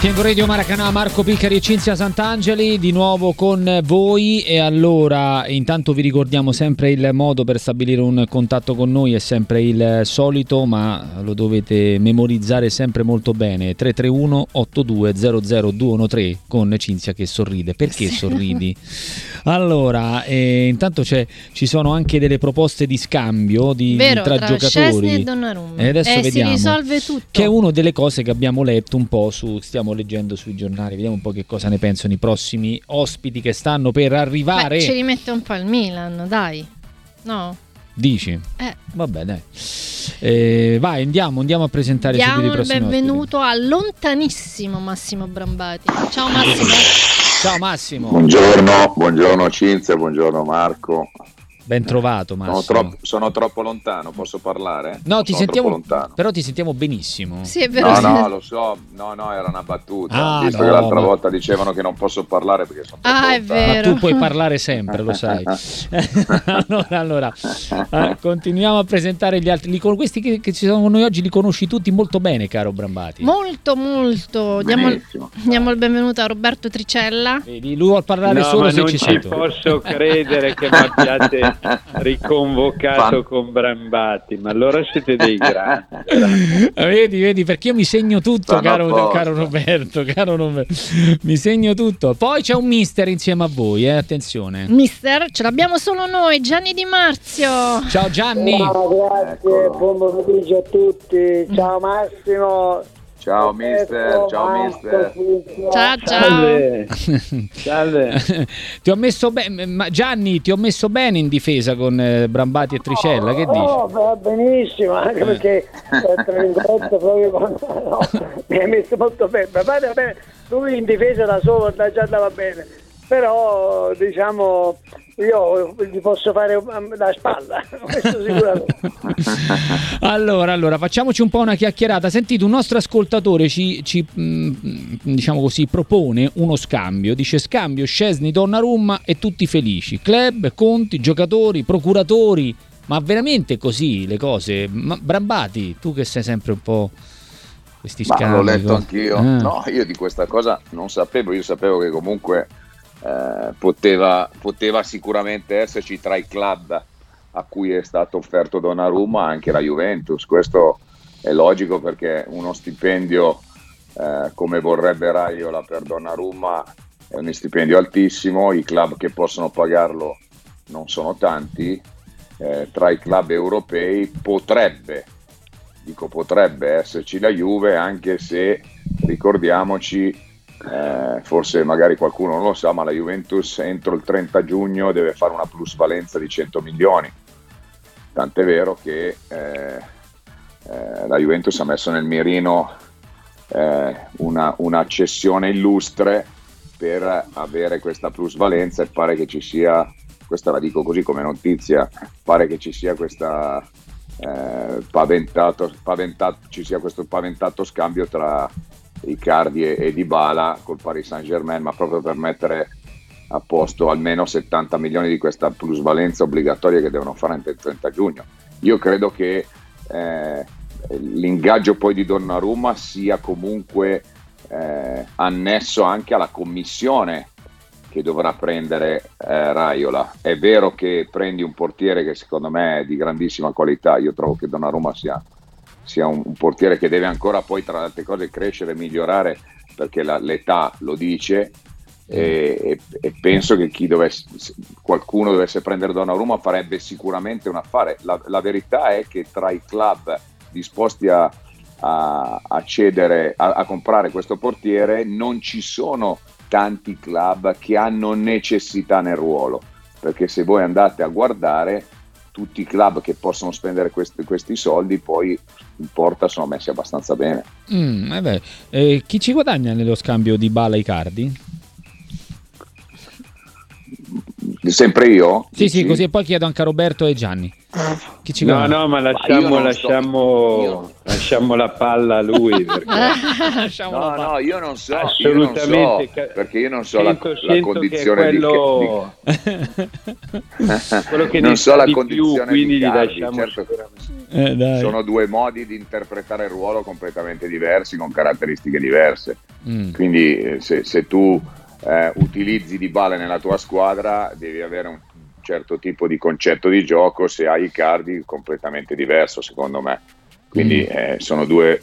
Tengo Radio Maracanã, Marco Piccari e Cinzia Sant'Angeli di nuovo con voi. E allora, intanto vi ricordiamo sempre il modo per stabilire un contatto con noi, è sempre il solito, ma lo dovete memorizzare sempre molto bene: 331 8200 213, con Cinzia che sorride. Perché sorridi? Allora, intanto ci sono anche delle proposte di scambio tra giocatori. Szczesny e Donnarumma. E adesso vediamo, si risolve tutto. Che è una delle cose che abbiamo letto un po' stiamo leggendo sui giornali. Vediamo un po' che cosa ne pensano i prossimi ospiti che stanno per arrivare. Ci rimette un po' il Milan, dai. No? Dici? Vabbè, dai. Vai, andiamo a presentare subito i prossimi ospiti. Benvenuto a lontanissimo Massimo Brambati. Ciao Massimo. Ciao Massimo. Buongiorno Cinzia, buongiorno Marco. Ben trovato Massimo. Sono troppo lontano, posso parlare? No, ti sentiamo lontano. Però ti sentiamo benissimo. Sì, è vero. No, lo so. No, era una battuta. Visto che l'altra volta dicevano che non posso parlare perché sono troppo lontano. È vero. Ma tu puoi parlare sempre, lo sai. allora, continuiamo a presentare gli altri. Questi che ci sono con noi oggi li conosci tutti molto bene, caro Brambati. Molto. Diamo il benvenuto a Roberto Tricella. Vedi, lui vuol parlare solo se ci sento. Non ci posso credere che mi abbiate riconvocato con Brambati, ma allora siete dei grandi. Vedi, perché io mi segno tutto, caro Roberto, mi segno tutto. Poi c'è un mister insieme a voi, attenzione. Mister, ce l'abbiamo solo noi, Gianni Di Marzio. Ciao Gianni. Grazie, buon pomeriggio a tutti. Ciao Massimo. Ciao mister. Ciao. Salve. Ti ho messo bene, Gianni, ti ho messo bene in difesa con Brambati e Tricella, che dici? Va benissimo, anche perché tra virgolette proprio mi hai messo molto bene. Brambati va bene, lui in difesa da solo già andava bene, però diciamo io gli posso fare la spalla, questo sicuramente. Allora, facciamoci un po' una chiacchierata. Sentite, un nostro ascoltatore ci diciamo così, propone uno scambio. Dice: scambio Szczesny, Donnarumma e tutti felici. Club, conti, giocatori, procuratori. Ma veramente così le cose? Brambati, tu che sei sempre un po' questi scambi. Ma l'ho letto anch'io. No, io di questa cosa non sapevo. Io sapevo che comunque poteva sicuramente esserci tra i club a cui è stato offerto Donnarumma anche la Juventus. Questo è logico, perché uno stipendio come vorrebbe Raiola per Donnarumma è un stipendio altissimo. I club che possono pagarlo non sono tanti. Tra i club europei potrebbe esserci la Juve, anche se ricordiamoci, forse magari qualcuno non lo sa, ma la Juventus entro il 30 giugno deve fare una plusvalenza di 100 milioni, tant'è vero che la Juventus ha messo nel mirino una cessione illustre per avere questa plusvalenza, e pare che ci sia, questa la dico così come notizia, pare che ci sia questa ci sia questo paventato scambio tra Icardi e Dybala col Paris Saint-Germain, ma proprio per mettere a posto almeno 70 milioni di questa plusvalenza obbligatoria che devono fare entro il 30 giugno. Io credo che l'ingaggio poi di Donnarumma sia comunque annesso anche alla commissione che dovrà prendere Raiola. È vero che prendi un portiere che secondo me è di grandissima qualità. Io trovo che Donnarumma sia un portiere che deve ancora poi, tra le altre cose, crescere e migliorare, perché l'età lo dice, e penso che qualcuno dovesse prendere Donnarumma farebbe sicuramente un affare. La verità è che tra i club disposti a cedere, a comprare questo portiere, non ci sono tanti club che hanno necessità nel ruolo, perché se voi andate a guardare tutti i club che possono spendere questi soldi poi in porta sono messi abbastanza bene. Chi ci guadagna nello scambio di Dybala Icardi? Sempre io? Sì, così, e poi chiedo anche a Roberto e Gianni. Chi ci guadagna? No, ma lasciamo la palla a lui, perché no, io non so, assolutamente, perché io non so la condizione di quello che non so la di condizione più, quindi di Icardi, gli lasciamo certo. sono due modi di interpretare il ruolo completamente diversi, con caratteristiche diverse. Quindi se tu utilizzi Dybala nella tua squadra, devi avere un certo tipo di concetto di gioco. Se hai Icardi, completamente diverso, secondo me. Quindi sono due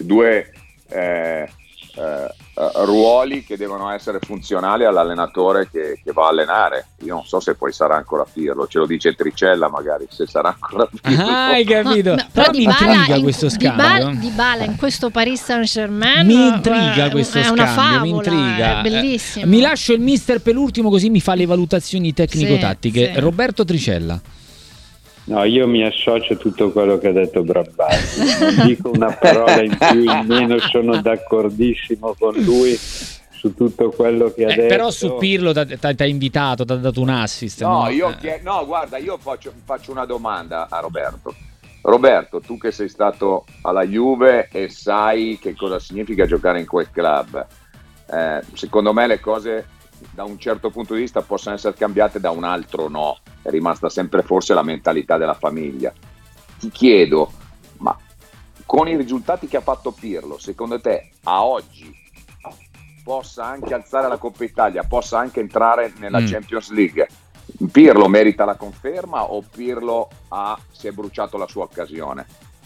ruoli che devono essere funzionali all'allenatore che va a allenare. Io non so se poi sarà ancora Pirlo, ce lo dice Tricella magari, se sarà ancora Pirlo. Hai capito? No, però mi intriga questo scambio. Dybala in questo Paris Saint-Germain mi intriga questo è scambio, una favola, mi intriga. è bellissimo. Mi lascio il mister per l'ultimo, così mi fa le valutazioni tecnico-tattiche. Sì. Roberto Tricella. No, io mi associo a tutto quello che ha detto Brambati, non dico una parola in più, in meno, sono d'accordissimo con lui su tutto quello che ha detto. Però su Pirlo ti ha invitato, ti ha dato un assist. No, guarda, io faccio una domanda a Roberto. Roberto, tu che sei stato alla Juve e sai che cosa significa giocare in quel club, secondo me le cose da un certo punto di vista possono essere cambiate, da un altro no. È rimasta sempre forse la mentalità della famiglia. Ti chiedo, ma con i risultati che ha fatto Pirlo, secondo te a oggi possa anche alzare la Coppa Italia, possa anche entrare nella Champions League, Pirlo merita la conferma o Pirlo si è bruciato la sua occasione?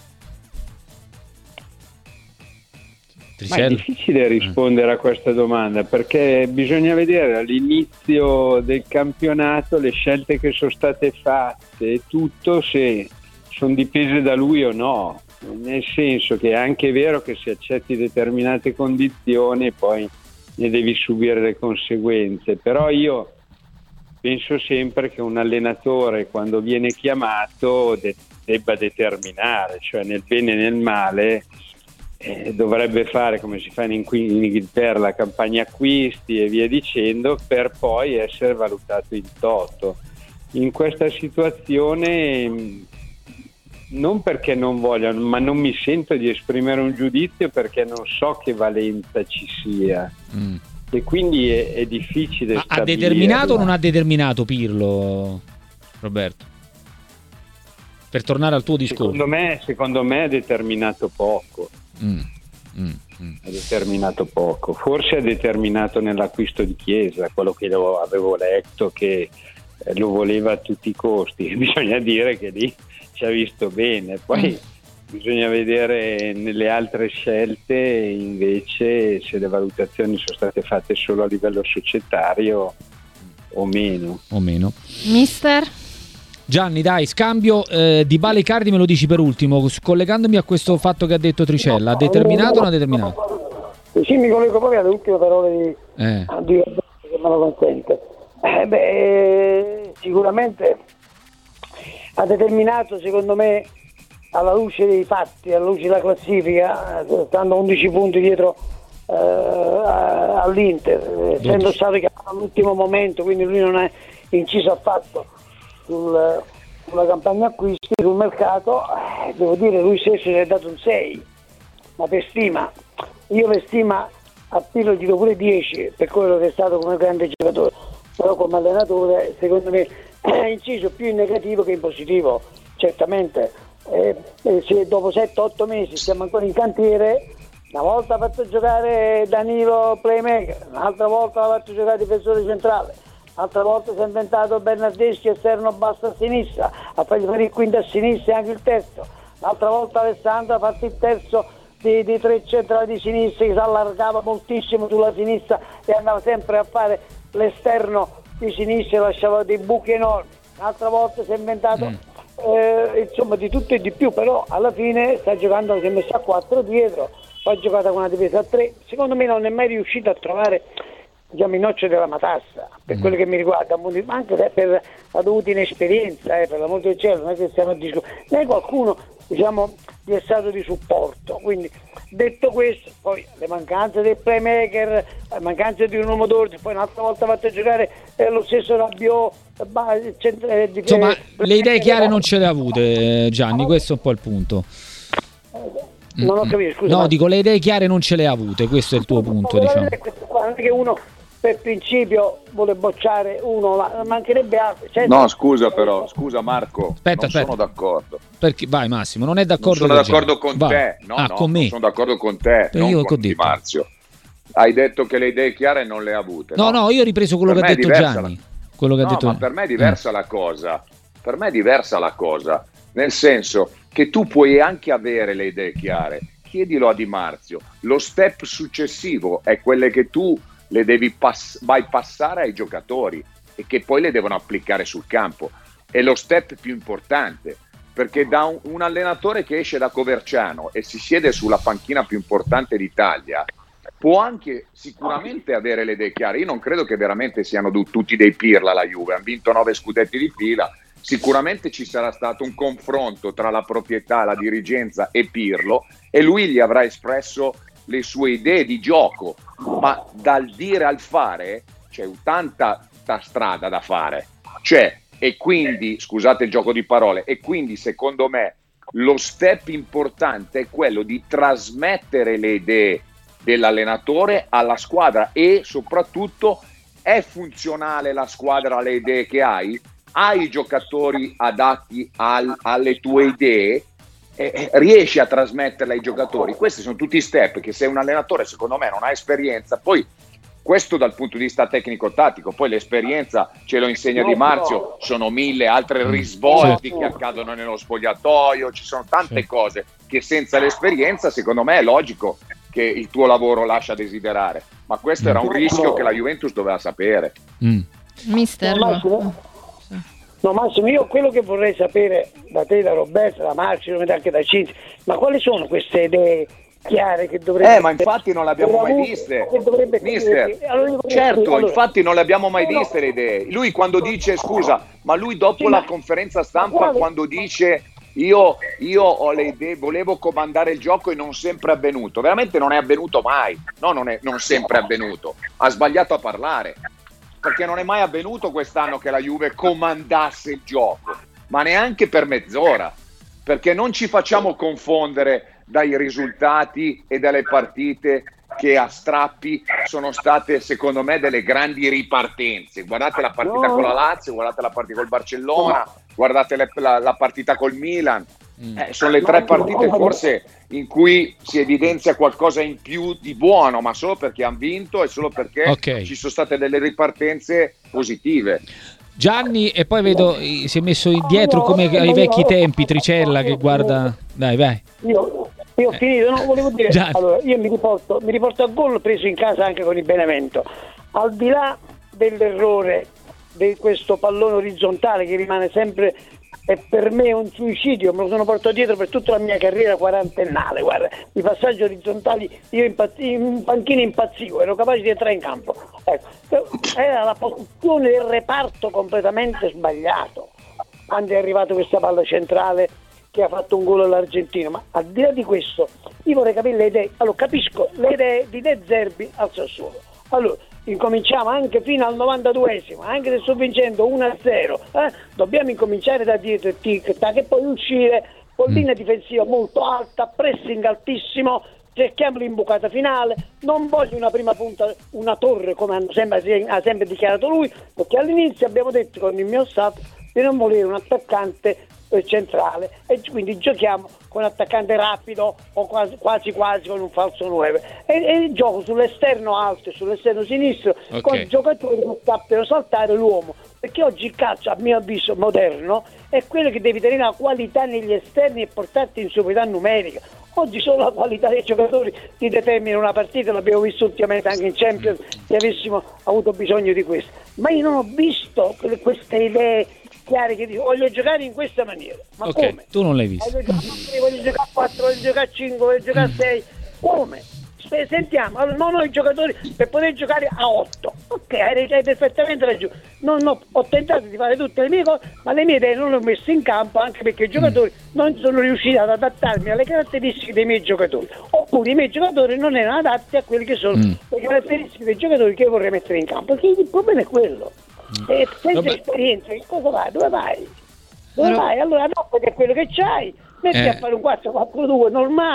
Ma è difficile rispondere a questa domanda, perché bisogna vedere all'inizio del campionato le scelte che sono state fatte e tutto, se sono dipese da lui o no, nel senso che è anche vero che se accetti determinate condizioni poi ne devi subire le conseguenze, però io penso sempre che un allenatore, quando viene chiamato, debba determinare, cioè nel bene e nel male. Dovrebbe fare come si fa in Inghilterra, la campagna acquisti e via dicendo, per poi essere valutato in toto. In questa situazione, non perché non vogliono, ma non mi sento di esprimere un giudizio, perché non so che valenza ci sia e quindi è difficile. Ha determinato o non ha determinato Pirlo, Roberto? Per tornare al tuo discorso, secondo me ha determinato poco. Ha determinato poco, forse ha determinato nell'acquisto di Chiesa, quello che avevo letto, che lo voleva a tutti i costi. Bisogna dire che lì ci ha visto bene, poi bisogna vedere nelle altre scelte invece se le valutazioni sono state fatte solo a livello societario o meno. Mister? Gianni, dai, scambio Dybala Icardi, me lo dici per ultimo, collegandomi a questo fatto che ha detto Tricella. Ha determinato o non ha determinato? Sì, mi collego proprio alle ultime parole di Roberto, se me lo consente. Sicuramente ha determinato, secondo me, alla luce dei fatti, alla luce della classifica, stando 11 punti dietro all'Inter, essendo stato chiamato all'ultimo momento, quindi lui non è inciso affatto sulla campagna acquisti, sul mercato. Devo dire, lui stesso si è dato un 6, ma per stima, io per stima a Pirlo gli do pure 10 per quello che è stato come grande giocatore, però come allenatore secondo me è inciso più in negativo che in positivo. Certamente se dopo 7-8 mesi siamo ancora in cantiere, una volta ha fatto giocare Danilo playmaker, un'altra volta ha fatto giocare difensore centrale, altre volte si è inventato Bernardeschi esterno basso a sinistra, a fargli fare il quinto a sinistra e anche il terzo. L'altra volta Alessandro ha fatto il terzo di tre centrali di sinistra, che si allargava moltissimo sulla sinistra e andava sempre a fare l'esterno di sinistra e lasciava dei buchi enormi. L'altra volta si è inventato insomma di tutto e di più, però alla fine sta giocando, si è messo a 4 dietro, poi ha giocato con una difesa a 3. Secondo me non è mai riuscito a trovare, diciamo, il noccio della matassa per quello che mi riguarda, anche per la dovuta inesperienza, per l'amor del cielo, non è che stiamo a discutere, non è qualcuno, diciamo, di stato di supporto. Quindi, detto questo, poi le mancanze del playmaker, le mancanze di un uomo d'ordine, poi un'altra volta ha fatto giocare lo stesso Rabiot, insomma le idee chiare non ce le ha avute, Gianni, questo è un po' il punto. Non ho capito, scusa. No, dico, le idee chiare non ce le ha avute, questo è il tuo punto, diciamo. Non è che uno per principio vuole bocciare uno, ma mancherebbe altro. No, scusa Marco, aspetta. sono d'accordo. Perché vai Massimo, non è d'accordo? Non sono d'accordo con te. Con me. Non sono d'accordo con te, non con Di Marzio. Hai detto che le idee chiare non le ha avute. No, io ho ripreso quello che ha detto Gianni. Quello che ha detto. Ma per me è diversa la cosa. Per me è diversa la cosa, nel senso che tu puoi anche avere le idee chiare. Chiedilo a Di Marzio. Lo step successivo è quelle che tu le devi bypassare ai giocatori e che poi le devono applicare sul campo. È lo step più importante, perché da un allenatore che esce da Coverciano e si siede sulla panchina più importante d'Italia può anche sicuramente avere le idee chiare. Io non credo che veramente siano tutti dei pirla la Juve, hanno vinto 9 scudetti di fila, sicuramente ci sarà stato un confronto tra la proprietà, la dirigenza e Pirlo, e lui gli avrà espresso le sue idee di gioco, ma dal dire al fare c'è tanta strada da fare, e quindi, scusate il gioco di parole, e quindi secondo me lo step importante è quello di trasmettere le idee dell'allenatore alla squadra, e soprattutto è funzionale la squadra alle idee che hai i giocatori adatti alle tue idee, riesci a trasmetterle ai giocatori. Questi sono tutti step che, se un allenatore secondo me non ha esperienza, poi questo dal punto di vista tecnico-tattico, poi l'esperienza ce lo insegna Di Marzio, sono 1000 altre risvolti che accadono nello spogliatoio, ci sono tante cose che senza l'esperienza secondo me è logico che il tuo lavoro lascia a desiderare, ma questo era un rischio che la Juventus doveva sapere. Mister. No Massimo, io quello che vorrei sapere da te, da Roberto, da Marzio, anche da Cinzia, ma quali sono queste idee chiare che dovrebbe... ma infatti non le abbiamo mai viste, mister. Infatti non le abbiamo mai viste le idee. Lui quando dice, scusa, ma lui dopo la conferenza stampa, quando dice io ho le idee, volevo comandare il gioco, e non sempre è avvenuto, veramente non è avvenuto mai, non sempre è avvenuto, ha sbagliato a parlare, perché non è mai avvenuto quest'anno che la Juve comandasse il gioco, ma neanche per mezz'ora, perché non ci facciamo confondere dai risultati e dalle partite che a strappi sono state secondo me delle grandi ripartenze. Guardate la partita con la Lazio, guardate la partita col Barcellona, guardate la partita col Milan. Sono le 3 partite forse in cui si evidenzia qualcosa in più di buono, ma solo perché hanno vinto e solo perché ci sono state delle ripartenze positive. Gianni, e poi vedo si è messo dietro come ai vecchi tempi Tricella che guarda. Dai, vai. Io ho finito, volevo dire, allora, io mi riporto a gol preso in casa anche con il Benevento, al di là dell'errore di questo pallone orizzontale che rimane sempre, e per me è un suicidio, me lo sono portato dietro per tutta la mia carriera quarantennale, guarda, i passaggi orizzontali, io in panchina impazzivo, ero capace di entrare in campo, era la posizione del reparto completamente sbagliato quando è arrivato questa palla centrale che ha fatto un gol all'Argentino. Ma al di là di questo io vorrei capire le idee. Allora, capisco le idee di De Zerbi al Sassuolo, allora incominciamo anche fino al 92esimo, anche se sto vincendo 1-0, dobbiamo incominciare da dietro il tic-tac e poi uscire con linea difensiva molto alta, pressing altissimo, cerchiamo l'imbucata finale. Non voglio una prima punta, una torre come ha sempre dichiarato lui, perché all'inizio abbiamo detto con il mio staff di non volere un attaccante centrale, e quindi giochiamo con un attaccante rapido o quasi con un falso 9 e gioco sull'esterno alto e sull'esterno sinistro con giocatori che sappiano saltare l'uomo, perché oggi il calcio, a mio avviso moderno, è quello che devi tenere la qualità negli esterni e portarti in superiorità numerica. Oggi solo la qualità dei giocatori ti determina una partita, l'abbiamo visto ultimamente anche in Champions, se avessimo avuto bisogno di questo, ma io non ho visto queste idee chiare che dico voglio giocare in questa maniera, ma come? Tu non l'hai visto. Voglio giocare a 4, voglio giocare a 5, voglio giocare a 6, come? Sentiamo, allora, non ho i giocatori per poter giocare a 8, hai perfettamente ragione, ho tentato di fare tutte le mie cose, ma le mie idee non le ho messe in campo, anche perché i giocatori non sono riusciti ad adattarmi alle caratteristiche dei miei giocatori, oppure i miei giocatori non erano adatti a quelle che sono le caratteristiche dei giocatori che vorrei mettere in campo, perché il problema è quello. E senza esperienza che cosa vai? Dove vai? Vai? Allora no, perché è quello che c'hai, metti a fare un 4-4-2 normale,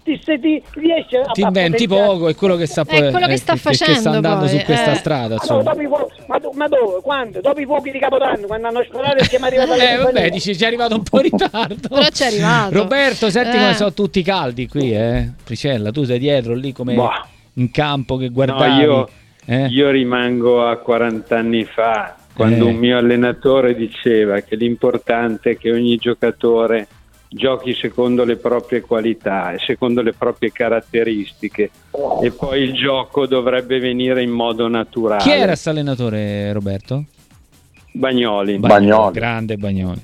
ti riesce a ti inventi poco, è quello che sta quello che sta facendo, che sta andando poi, su questa strada, insomma. Ma dove? Quando? Dopo i fuochi di Capodanno, quando hanno sparato e siamo arrivati alla vabbè, dici ci è arrivato un po' in ritardo. Però c'è arrivato. Roberto, senti come sono tutti caldi qui, Pricella, tu sei dietro lì come in campo che guardavi. No, io rimango a 40 anni fa, quando un mio allenatore diceva che l'importante è che ogni giocatore giochi secondo le proprie qualità e secondo le proprie caratteristiche, e poi il gioco dovrebbe venire in modo naturale. Chi era questo allenatore, Roberto? Bagnoli. Grande Bagnoli.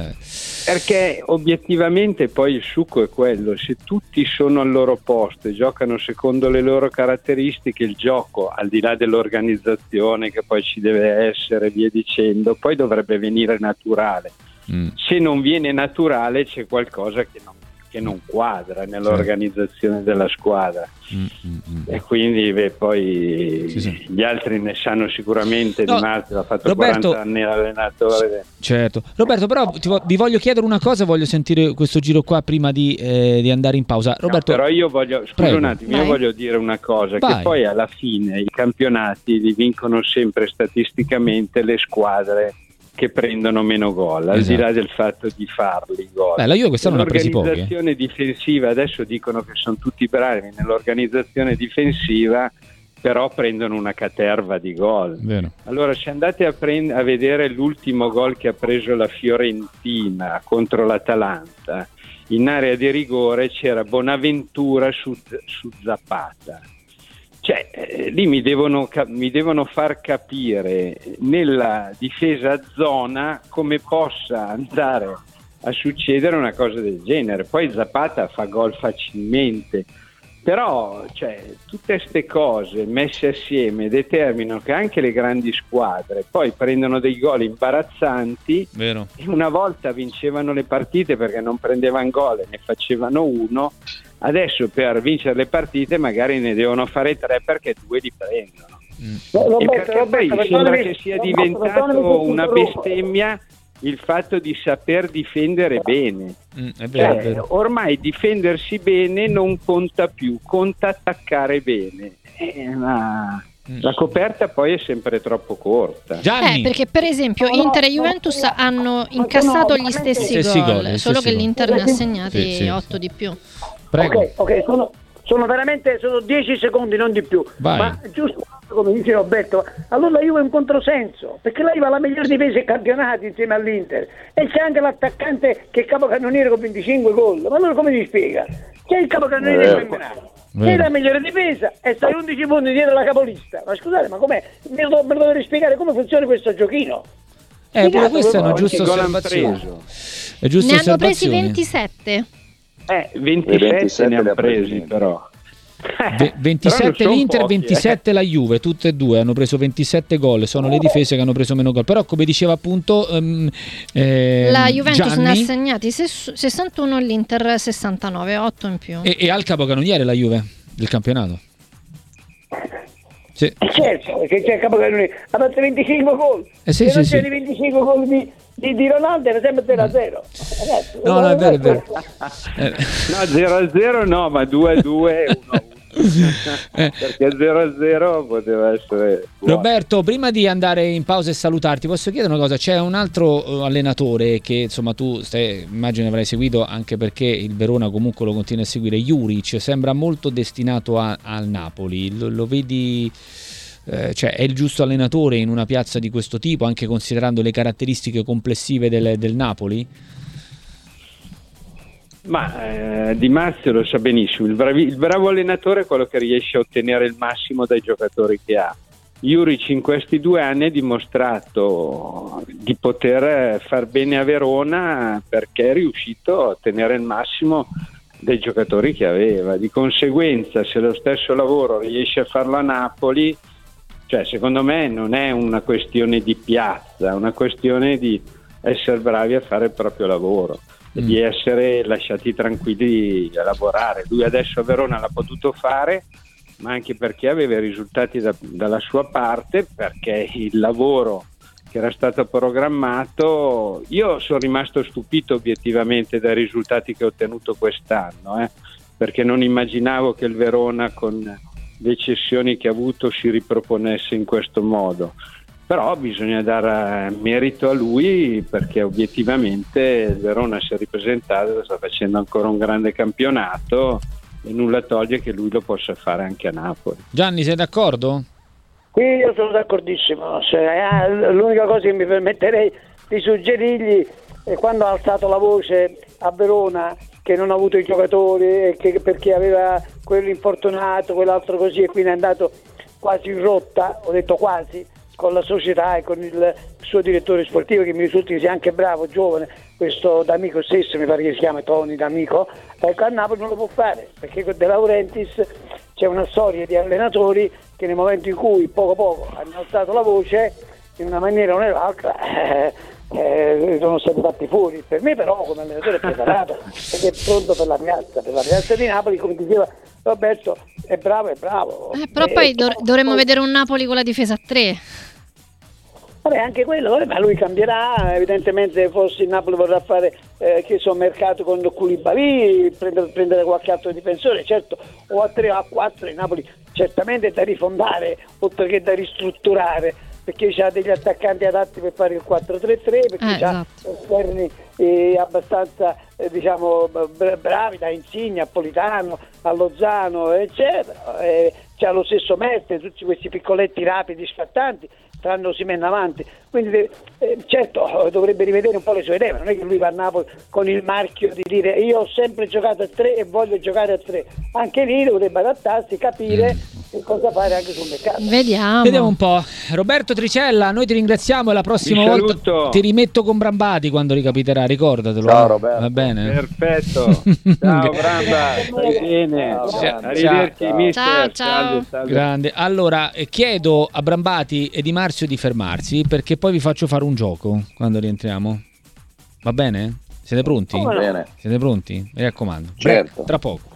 Perché obiettivamente poi il succo è quello: se tutti sono al loro posto e giocano secondo le loro caratteristiche, il gioco, al di là dell'organizzazione che poi ci deve essere, via dicendo, poi dovrebbe venire naturale. Se non viene naturale c'è qualcosa che non quadra nell'organizzazione della squadra. E quindi poi gli altri ne sanno sicuramente. Di Marzio ha fatto Roberto, 40 anni l'allenatore. Certo. Roberto, però vi voglio chiedere una cosa, voglio sentire questo giro qua prima di andare in pausa. Roberto, però io voglio, scusa un attimo, io voglio dire una cosa, che poi alla fine i campionati li vincono sempre statisticamente le squadre che prendono meno gol, al di là del fatto di farli gol. La Juve quest'anno ne ha presi pochi. L'organizzazione difensiva, adesso dicono che sono tutti bravi nell'organizzazione difensiva, però prendono una caterva di gol. Vero. Allora, se andate a vedere l'ultimo gol che ha preso la Fiorentina contro l'Atalanta, in area di rigore c'era Bonaventura su Zapata. Cioè, lì mi devono far capire nella difesa a zona come possa andare a succedere una cosa del genere. Poi Zapata fa gol facilmente, però tutte queste cose messe assieme determinano che anche le grandi squadre poi prendono dei gol imbarazzanti. Vero. E una volta vincevano le partite perché non prendevano gol e ne facevano uno. Adesso per vincere le partite magari ne devono fare 3 perché 2 li prendono. E perché poi sembra che sia diventato una bestemmia il fatto di saper difendere bene. È vero. Ormai difendersi bene non conta più, conta attaccare bene. La coperta poi è sempre troppo corta. Perché per esempio Inter e Juventus hanno incassato gli stessi gol, solo che l'Inter ne ha segnati 8 di più. Prego. Ok, sono veramente 10 secondi, non di più. Vai. Ma giusto come dice Roberto, allora la Juve è un controsenso, perché la Juve ha la miglior difesa ai campionati insieme all'Inter e c'è anche l'attaccante che è capocannoniere con 25 gol. Ma allora come si spiega? C'è il capocannoniere del campionato, c'è la migliore difesa e stai 11 punti dietro la capolista. Ma scusate, ma com'è? Me lo dovete spiegare come funziona questo giochino? Pure questa è una giusta osservazione. Ne hanno presi 27. 27 ne hanno presi però. 27 l'Inter, pochi, 27 la Juve, tutte e due hanno preso 27 gol, sono le difese che hanno preso meno gol, però come diceva appunto la Juventus Gianni, ne ha segnati 61, l'Inter 69, 8 in più. E al capocannoniere la Juve del campionato. Sì. Certo, perché c'è il capocannoniere, ha fatto 25 gol. Se non c'è 25 gol di Ronaldo era sempre 0-0. No, è vero. No, 0-0 no, ma 2-2 1-1. Perché 0-0 poteva essere buono. Roberto, prima di andare in pausa e salutarti, posso chiedere una cosa? C'è un altro allenatore che insomma tu immagino avrai seguito, anche perché il Verona comunque lo continua a seguire, Juric, sembra molto destinato al Napoli, lo vedi? È il giusto allenatore in una piazza di questo tipo, anche considerando le caratteristiche complessive del Napoli? Ma Di Marzio lo sa benissimo, il bravo allenatore è quello che riesce a ottenere il massimo dai giocatori che ha. Juric in questi 2 anni ha dimostrato di poter far bene a Verona perché è riuscito a ottenere il massimo dei giocatori che aveva. Di conseguenza, se lo stesso lavoro riesce a farlo a Napoli, secondo me non è una questione di piazza, è una questione di essere bravi a fare il proprio lavoro, di essere lasciati tranquilli a lavorare. Lui adesso a Verona l'ha potuto fare, ma anche perché aveva i risultati dalla sua parte, perché il lavoro che era stato programmato, io sono rimasto stupito obiettivamente dai risultati che ho ottenuto quest'anno, perché non immaginavo che il Verona, con le cessioni che ha avuto, si riproponesse in questo modo. Però bisogna dare merito a lui, perché obiettivamente il Verona si è ripresentato, sta facendo ancora un grande campionato e nulla toglie che lui lo possa fare anche a Napoli. Gianni, sei d'accordo? Qui io sono d'accordissimo, l'unica cosa che mi permetterei di suggerirgli è quando ha alzato la voce a Verona che non ha avuto i giocatori e perché aveva quello infortunato, quell'altro così, e quindi è andato quasi in rotta, ho detto quasi, con la società e con il suo direttore sportivo, che mi risulta che sia anche bravo, giovane, questo D'Amico stesso, mi pare che si chiama Toni D'Amico. Ecco, a Napoli non lo può fare, perché con De Laurentiis c'è una storia di allenatori che nel momento in cui poco hanno alzato la voce in una maniera o nell'altra sono stati fatti fuori. Per me però come allenatore è preparato perché è pronto per la piazza di Napoli, come diceva Roberto, è bravo. Però poi dovremmo vedere un Napoli con la difesa a 3. Vabbè, anche quello, ma lui cambierà, evidentemente forse il Napoli vorrà fare mercato con Koulibaly, prendere qualche altro difensore, certo, o a 3 o a 4 il Napoli certamente è da rifondare oltre che da ristrutturare, perché c'ha degli attaccanti adatti per fare il 4-3-3, perché c'ha esterni abbastanza bravi, da Insigne a Politano a Lozano eccetera, c'ha lo stesso Mestre, tutti questi piccoletti rapidi scattanti, tranne Osimhen avanti, quindi certo dovrebbe rivedere un po' le sue idee, ma non è che lui va a Napoli con il marchio di dire io ho sempre giocato a 3 e voglio giocare a 3, anche lì dovrebbe adattarsi, capire che cosa fare anche sul mercato. Vediamo un po'. Roberto Tricella, noi ti ringraziamo e la prossima volta ti rimetto con Brambati quando ricapiterà, ricordatelo. Ciao Roberto. Va bene? Perfetto. Ciao Bramba, stai bene. Arrivederci mister. Ciao. Grande. Allora chiedo a Brambati e Di Marzio di fermarsi, perché poi vi faccio fare un gioco quando rientriamo. Va bene? Siete pronti? Va bene. Siete pronti? Mi raccomando. Certo. Tra poco.